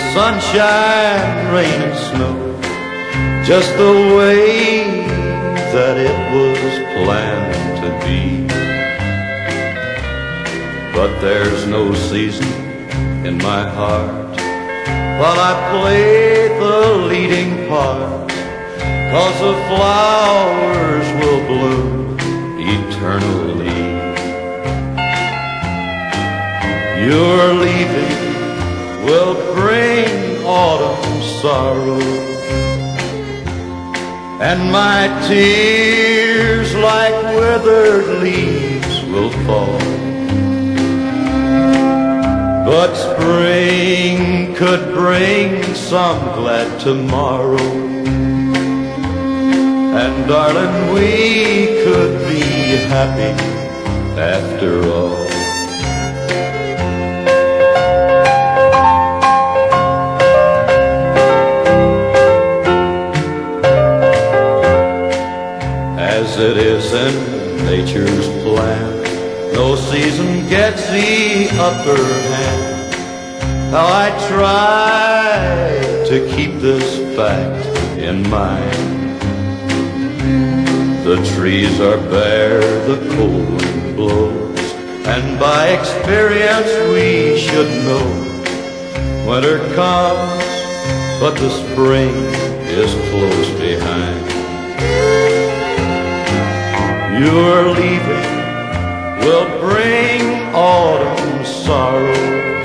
sunshine, rain and snow, just the way that it was planned to be. But there's no season in my heart while I play the leading part, 'cause the flowers will bloom eternally. Your leaving will bring autumn sorrow, and my tears like withered leaves will fall. But spring could bring some glad tomorrow, and darling, we could be happy after all. As it is in nature's plan, no season gets the upper hand. How I try to keep this fact in mind. The trees are bare, the cold wind blows, and by experience we should know winter comes, but the spring is close behind. Your leaving will bring autumn sorrow,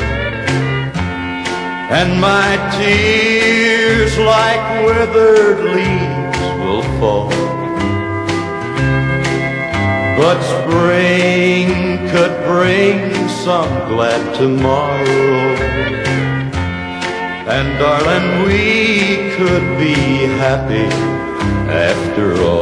and my tears like withered leaves will fall. But spring could bring some glad tomorrow, and darling, we could be happy after all.